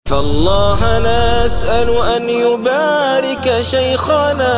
فالله نسأل أن يبارك شيخنا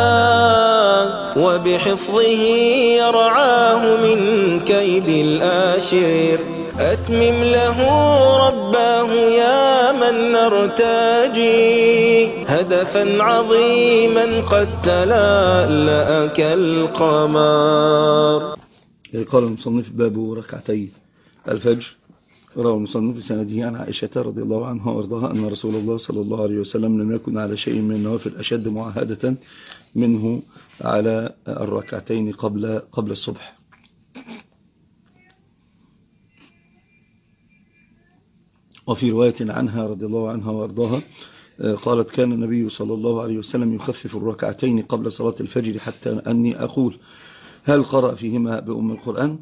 وبحفظه يرعاه من كيد الآشر. أتمم له رباه يا من نرتجي هدفا عظيما قد تلألأ كالقمر. قال المصنف باب ركعتي الفجر. روى المصنف بسنده عن عائشة رضي الله عنها وارضاها أن رسول الله صلى الله عليه وسلم لم يكن على شيء من النوافل أشد معاهدة منه على الركعتين قبل الصبح. وفي رواية عنها رضي الله عنها وارضاها قالت كان النبي صلى الله عليه وسلم يخفف الركعتين قبل صلاة الفجر حتى أني أقول هل قرأ فيهما بأم القرآن؟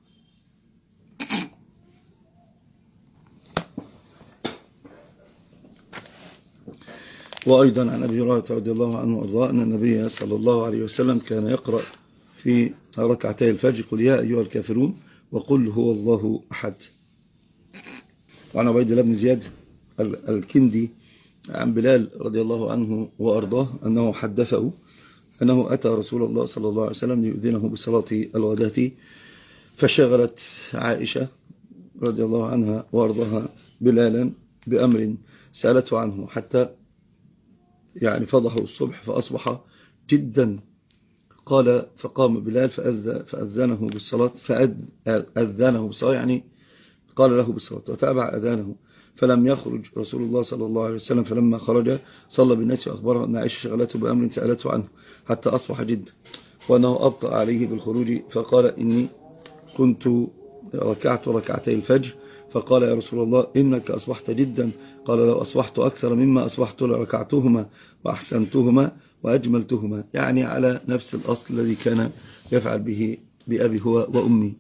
وأيضا عن أبي هريرة رضي الله عنه وارضاه أن النبي صلى الله عليه وسلم كان يقرأ في ركعتي الفجر قل يا أيها الكافرون وقل هو الله أحد. وعن عبيد الله بن زياد الكندي عن بلال رضي الله عنه وأرضاه أنه حدثه أنه أتى رسول الله صلى الله عليه وسلم ليؤذنه بصلاة الغداة، فشغلت عائشة رضي الله عنها وأرضاها بلالا بأمر سألته عنه حتى فضحوا الصبح فأصبح جدا. قال فقام بلال فأذنه بالصلاة قال له بالصلاة وتابع أذانه، فلم يخرج رسول الله صلى الله عليه وسلم، فلما خرج صلى بالناس وأخبره أن عائشة شغلته بأمر سألته عنه حتى أصبح جدا، وأنه أبطأ عليه بالخروج، فقال إني كنت ركعت ركعتي الفجر، فقال يا رسول الله إنك أصبحت جدا. قال لو أصبحت أكثر مما أصبحت لركعتهما وأحسنتهما وأجملتهما، يعني على نفس الأصل الذي كان يفعل به بأبي هو وأمي.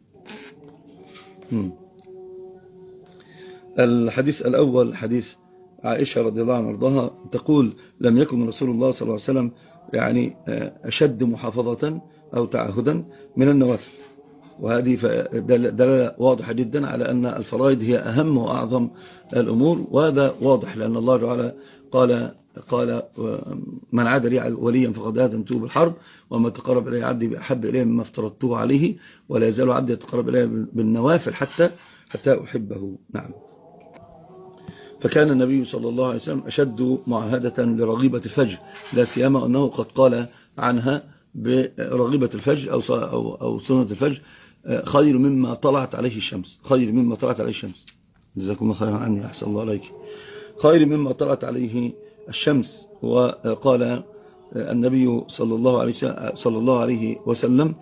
الحديث الأول حديث عائشة رضي الله عنها وارضاها تقول لم يكن رسول الله صلى الله عليه وسلم أشد محافظة أو تعهدا من النوافل، وهذه دلالة واضحة جدا على أن الفرائض هي أهم وأعظم الأمور، وهذا واضح لأن الله تعالى قال من عاد لي وليا فقد آذنته بالحرب، وما تقرب إلي عبدي بأحب إليه مما افترضته عليه، ولا يزال عبدي يتقرب إلي بالنوافل حتى أحبه. نعم. فكان النبي صلى الله عليه وسلم أشد معاهدة لرغيبة الفجر، لا سيما أنه قد قال عنها برغيبة الفجر أو سنة الفجر خير مما طلعت عليه الشمس، خير مما طلعت عليه الشمس. جزاكم الله خيرا عني، أحسن الله عليك. خير مما طلعت عليه الشمس. وقال النبي صلى الله عليه وسلم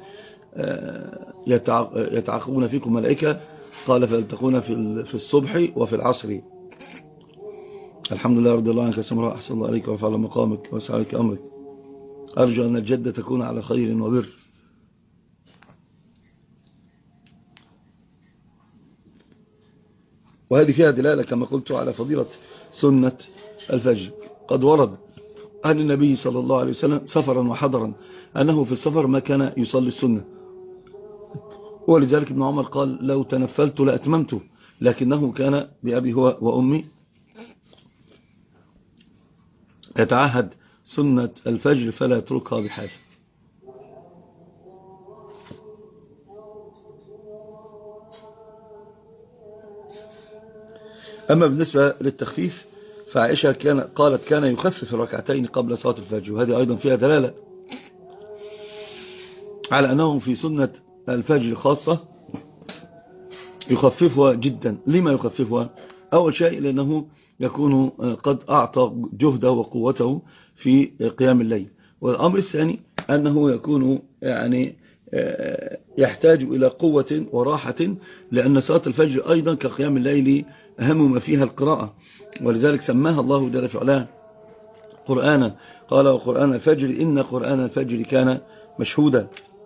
يتعاقبون فيكم ملائكة، قال فيلتقون في الصبح وفي العصر. الحمد لله رضي الله عنك يا سمراء، أحسن الله عليك وفعل مقامك وسع عليك أمرك. أرجو أن الجدة تكون على خير وبر. وهذه فيها دلالة كما قلت على فضيلة سنة الفجر. قد ورد عن النبي صلى الله عليه وسلم سفرا وحضرا أنه في السفر ما كان يصلي السنة، ولذلك ابن عمر قال لو تنفلت لأتممته، لكنه كان بأبي هو وأمي يتعهد سنة الفجر فلا يتركها بحال. أما بالنسبة للتخفيف فعائشة قالت كان يخفف الركعتين قبل صلاة الفجر، وهذه أيضا فيها دلالة على أنه في سنة الفجر خاصة يخففها جدا. لما يخففها؟ أول شيء لأنه يكون قد أعطى جهده وقوته في قيام الليل، والأمر الثاني أنه يكون يحتاج إلى قوة وراحة، لأن صلاة الفجر أيضا كقيام الليل أهم ما فيها القراءة، ولذلك سماها الله جل في علاه قرآنا، قال وقرآن الفجر إن قرآن الفجر كان مشهودا.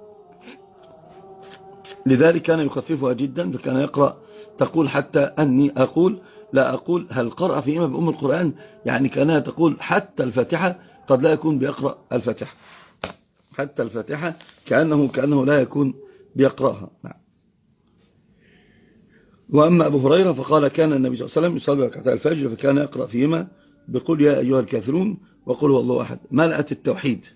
لذلك كان يخففها جدا، فكان يقرأ تقول حتى أني لا أقول هل قرأ فيهما بأم القرآن، يعني كانها تقول حتى الفاتحة قد لا يكون بيقرأ الفاتحة، حتى الفاتحة كأنه لا يكون بيقرأها. نعم. وأما أبو هريرة فقال كان النبي صلى الله عليه وسلم يصلي ركعتي الفجر فكان يقرأ فيهما بقول يا أيها الكافرون وقل هو الله أحد. ملأت التوحيد،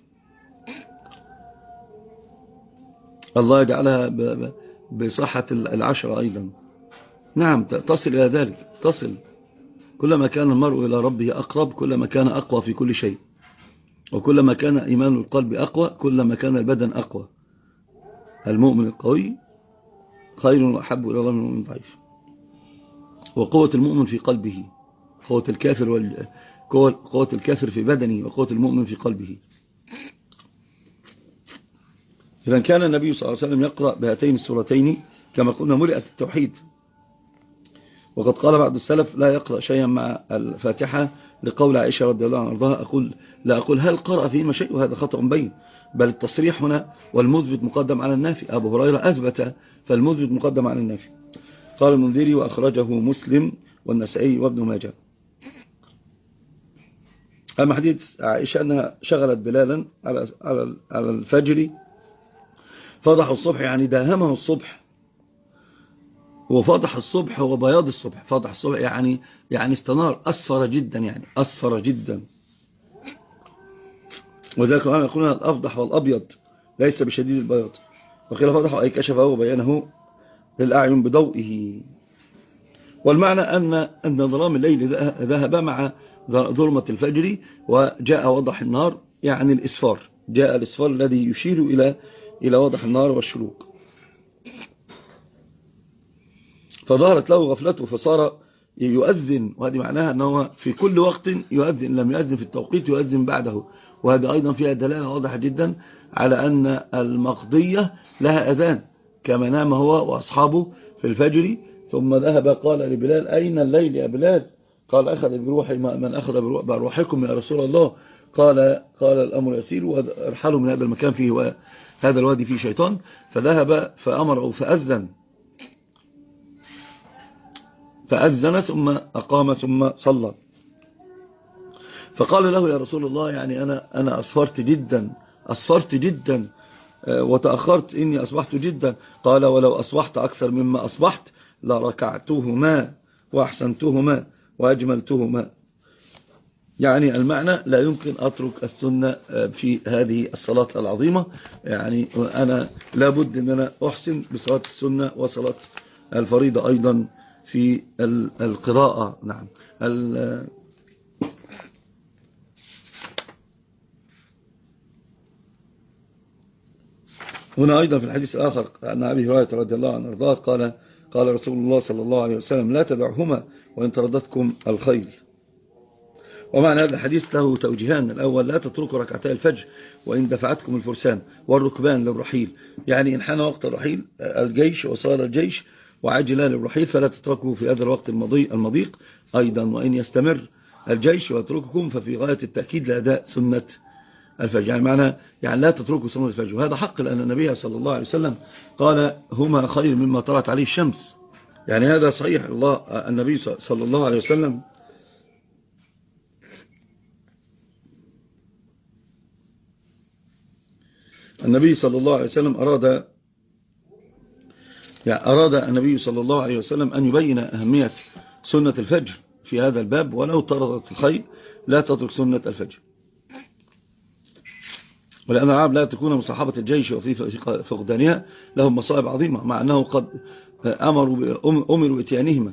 الله يجعلها بصحة العشرة أيضا. نعم تصل إلى ذلك، تصل. كلما كان المرء إلى ربه أقرب كلما كان أقوى في كل شيء، وكلما كان إيمان القلب أقوى كلما كان البدن أقوى. المؤمن القوي خير وأحب إلى الله من المؤمن الضعيف. وقوة المؤمن في قلبه، قوة الكافر في بدنه، وقوة المؤمن في قلبه. إذا كان النبي صلى الله عليه وسلم يقرأ بهاتين السورتين كما قلنا ملئت التوحيد. وقد قال بعض السلف لا يقرأ شيئا مع الفاتحة لقول عائشة رضي الله عنها لا أقول هل قرأ فيهما شيء، وهذا خطأ بين، بل التصريح هنا والمثبت مقدم على النافي. أبو هريرة أثبت فالمثبت مقدم على النافي. قال المنذري وأخرجه مسلم والنسائي وابن ماجه. أما حديث عائشة أنها شغلت بلالا على الفجر فضح الصبح، يعني داهمه الصبح. وفضح الصبح هو بياض الصبح، فضح الصبح يعني استنار، أصفر جدا، يعني أصفر جدا. وذلك كما يقولون الأفضح والأبيض ليس بشديد البياض. وقيل فضحه أي كشفه وبيانه للأعين بضوئه. والمعنى أن ظلام الليل ذهب مع ظلمة الفجر وجاء وضح النهار، يعني الإسفار، جاء الإسفار الذي يشير إلى وضح النهار والشروق. فظهرت له غفلته فصار يؤذن، وهذه معناها أنه في كل وقت يؤذن، لم يؤذن في التوقيت يؤذن بعده. وهذا أيضا فيها دلالة واضحة جدا على أن المقضية لها أذان، كما نام هو وأصحابه في الفجر ثم ذهب قال لبلال أين الليل يا بلال؟ قال أخذ بروحي من أخذ بروحكم يا رسول الله؟ قال الأمر يسير وارحلوا من هذا المكان فيه وهذا الوادي فيه شيطان. فذهب فأمره فأذن ثم أقام ثم صلى. فقال له يا رسول الله يعني أنا أصفرت جدا وتأخرت، إني أصبحت جدا. قال ولو أصبحت أكثر مما أصبحت لركعتهما وأحسنتهما وأجملتهما. يعني المعنى لا يمكن أترك السنة في هذه الصلاة العظيمة، يعني أنا لابد أن أنا أحسن بصلاة السنة وصلاة الفريضة أيضا في القراءة. نعم. هنا أيضا في الحديث الآخر عن أبي هريرة رضي الله عنه أرضاه قال رسول الله صلى الله عليه وسلم لا تدعهما وإن تردتكم الخيل. ومعنى هذا الحديث له توجيهان. الأول لا تتركوا ركعتي الفجر وإن دفعتكم الفرسان والركبان للرحيل، يعني إن حان وقت الرحيل الجيش وصار الجيش وعجل للرحيل فلا تتركوا في هذا الوقت المضيق أيضا. وإن يستمر الجيش ويترككم ففي غاية التأكيد لأداء سنة الفجر، يعني معنى يعني لا تتركوا سنة الفجر. وهذا حق لأن النبي صلى الله عليه وسلم قال هما خير مما طلعت عليه الشمس، يعني هذا صحيح. النبي صلى الله عليه وسلم النبي صلى الله عليه وسلم أراد النبي صلى الله عليه وسلم أن يبين أهمية سنة الفجر في هذا الباب. ولو طردت الخيل لا تترك سنة الفجر، ولأن العرب لا تكون مصاحبة الجيش وفي فقدانها لهم مصائب عظيمة، مع أنه قد أمروا بإتيانهما.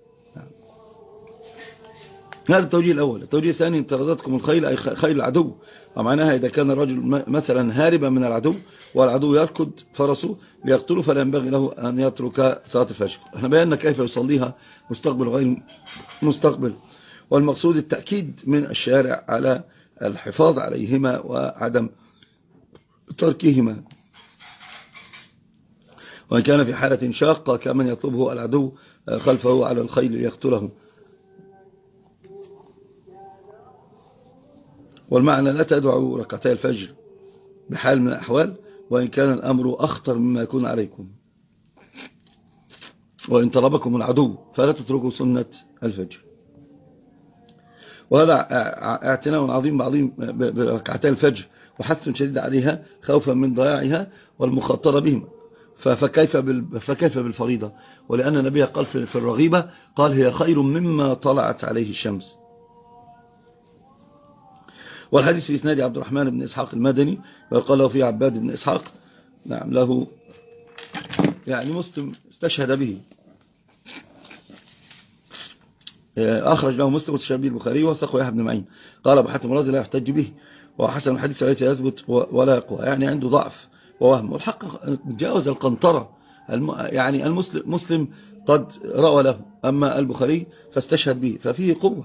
هذا التوجيه الأول. التوجيه الثاني طردتكم الخيل أي خيل العدو، ومعناها إذا كان الرجل مثلا هاربا من العدو والعدو يركض فرسه ليقتله فلا ينبغي له أن يترك صلاة الفجر. احنا بينا كيف يصليها مستقبل غير مستقبل، والمقصود التأكيد من الشارع على الحفاظ عليهما وعدم تركهما، وإن كان في حالة شاقة كمن يطلبه العدو خلفه على الخيل ليقتله. والمعنى لا تدعوا ركعتي الفجر بحال من الأحوال وإن كان الأمر أخطر مما يكون عليكم، وإن طلبكم العدو فلا تتركوا سنة الفجر. وهذا اعتناء عظيم بركعتي الفجر وحث شديد عليها خوفا من ضياعها والمخاطرة بهما. فكيف بالفريضة؟ ولأن النبي قال في الرغيبة قال هي خير مما طلعت عليه الشمس. والحديث في إسناد عبد الرحمن بن إسحاق المدني، وقال له في عباد بن إسحاق، نعم، له يعني مسلم استشهد به، أخرج له مسلم واستشهد به البخاري وثقه يحيى بن معين. قال أبو حاتم الرازي لا يحتج به، وحسن الحديث الذي يثبت ولا يقوى، يعني عنده ضعف ووهم، والحق جاوز القنطرة. يعني المسلم قد روى له، أما البخاري فاستشهد به، ففيه قوة.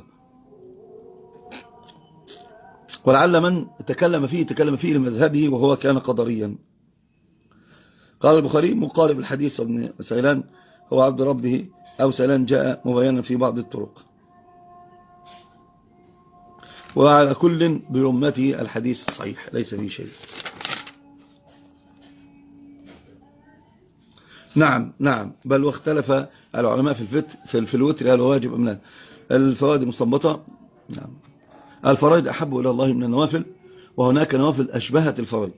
ولعل من تكلم فيه لمذهبه وهو كان قدريا. قال البخاري مقارب الحديث ابن سيلان هو عبد ربه، أو سيلان جاء مبينا في بعض الطرق. وعلى كل برمته الحديث الصحيح ليس فيه شيء. نعم بل واختلف العلماء في الوتر هل هو واجب أم لا. الفوائد المستنبطة، نعم، الفرائض أحب إلى الله من النوافل، وهناك نوافل أشبهت الفرائض.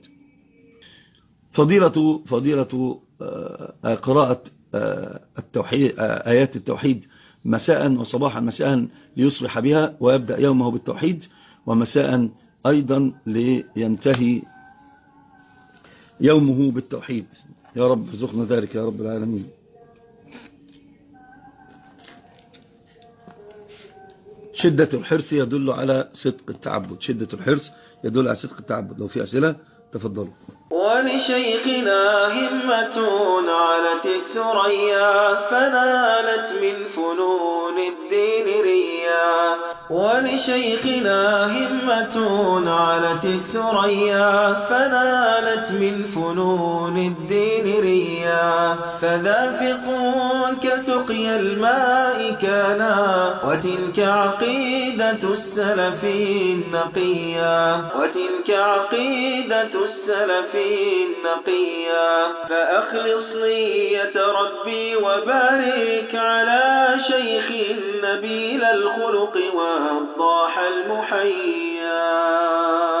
فضيلة قراءة التوحيد، آيات التوحيد مساء وصباحا. مساء ليصبح بها ويبدأ يومه بالتوحيد، ومساء أيضا لينتهي يومه بالتوحيد. يا رب ارزقنا ذلك يا رب العالمين. شدة الحرص يدل على صدق التعبد. شدة الحرص يدل على صدق التعبد. لو في أسئلة تفضلوا. ولشيخنا همة علت الثريا، فنالت من فنون الدين ريا. ولشيخنا همة علت الثريا، فنالت من فنون الدين ريا. فذافق كسقي الماء كانا، وتلك عقيدة السلف النقيا. وتلك عقيدة السلف النقيا. فأخلص نية ربي وبارك على شيخ نبيل الخلق وضاح المحيا.